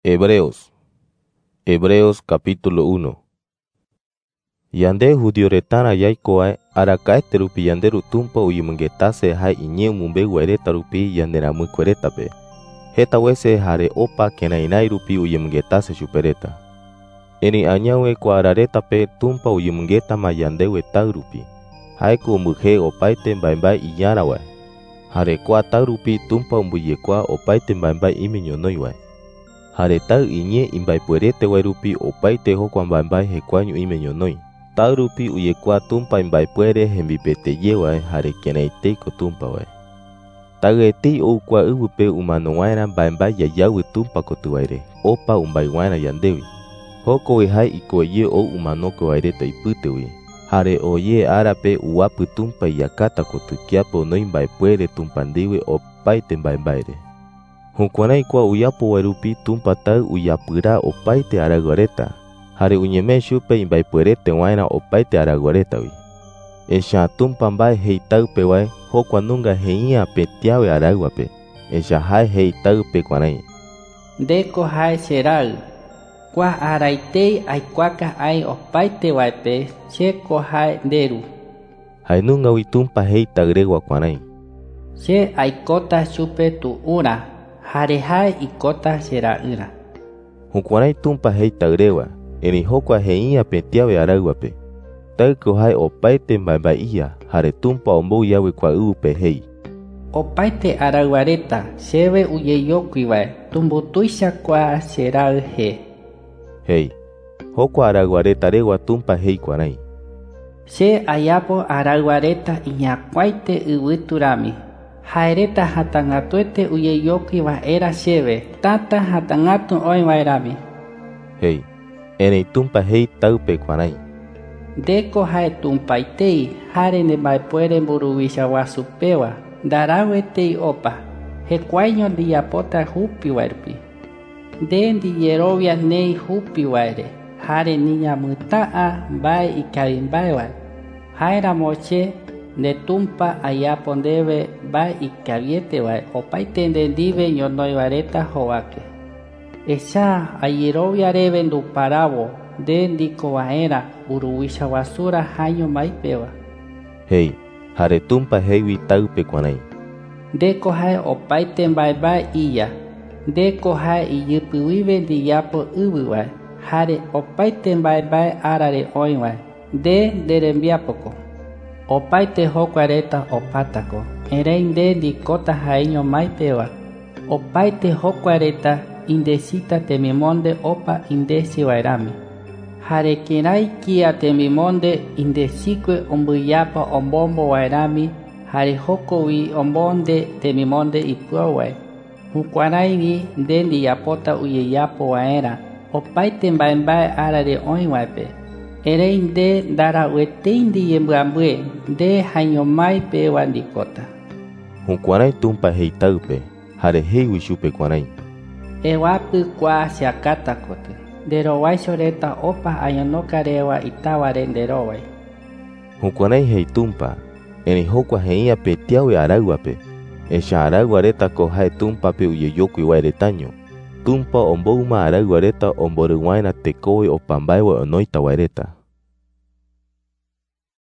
Hebreos capítulo 1. Yande judío retana yaikoa arakaete rupi yanderu tumpa uyumungetase hai iñe mumbe guereta rupi yandera muy cueretape. Heta wese hare opa kenainai rupi uyumungetase chupereta. Eni añawe kuararetape tumpa uyumungeta mayandewe taurupi. Haiku muje opaite mbaimbai iñarawa. Hare kwa taurupi tumpa umbuyekwa opaite mbaimbai imiñonoiwa. Hare tau iñe imbai puerete wairupi opaite hokwa mbaimbai hekwanyu imeñonoi. Taurupi uyekwa tumpa imbai puere hembipete yewa hare kenaiteiko tumpa wae. Taueti ukwa ubupe umano waina mbaimbai yayawe tumpa kotuwaire. Opa umbai waina yandewi. Hoko hai ikoye o umanoko waireta iputewi. Hare oye arape uwapu tumpa yakata kotukiapo no imbai puere tumpandiwe opaite mbaimbaire. Hunkwanai kwa uyapo wairupi tumpa tau uyapura opaite aragoreta. Hare uñeme shupe imbai puerete waina opaite aragoretawi. Esha tumpa mbai hei tau pe wai hokwa nunga heia petiawe araguape. Esha hai hei tau pe kwanai. Deko hai serau. Kwa araitei aikwaka ai opaite waipe cheko hai deru. Hai nunga witumpa hei tagregwa kwanai. Che aikota shupe tu ura. Hare hai ikota seraura. Hunkwanai tumpa hei tagrewa. Eni hokwa heia petiawe araguape. Tauko hai opaite mbaibaia. Hare tumpa ombo yawe kwa upe hei. Opaite araguareta sebe uyeyokuiwae. Tumbutuisha kwa serau he. Hei. Hokwa araguareta rewa tumpa hei kwanai. Se ayapo araguareta iñakwaite uwiturami. Haereta hatangatuete uyeyokuiwa era sebe. Tata hatangatu oiwairami. Hei. Eni tumpa hei taupe kwanai. Deko hae tumpaitei hare ne maipuere mburuwisha wasupewa. Darawetei opa. Hekuaño diapota hupi wairpi. Dendi yerovia nei hupi waire. Hare niña mutaa mbai ikabimbai wae. Haera moche ne tumpa ayapo debe mbai ikabiete wae. Opaite ndendive ñonoi wareta hoake. Esa ayerovia reben du parabo. Dendi koaera uruwisha wasura haño maipewa. Hei. Hare tumpa heiwi taupe kwanai. Deko hae opaite mbai iya. Deko hae iyupuive diyapo ubuwae. Hare opaite mbai arare oiwae. Derembiapoko. Opaite hokwareta opatako. Erein de dikota haeño maipewa. Opaite hokwareta indesita temimonde opa indesi wairami. Hare kirai kia temimonde indesikwe ombuyapa ombombo wairami. Hare hokowi ombonde temimonde ipuawae. Hukwanaigi dendi yapota uyeyapo waera. Opaite mbaimbae arare oiwaepe. Erein de dara weteindi yembuambue. De hañomai pe wandikota. Hunkwanai tumpa hei taupe. Hare hei wishupe kwanai. Ewapu kwa siakata kote. Derowai soreta opa ayonokarewa itaware derowai. Hunkwanai hei tumpa. Eni hokwa heia petiawe araguape. Esha araguareta ko hae tumpa pe uyeyokui wairetaño. Tumpa ombouma araguareta omboruwaina tekowe opambaewa onoita waireta.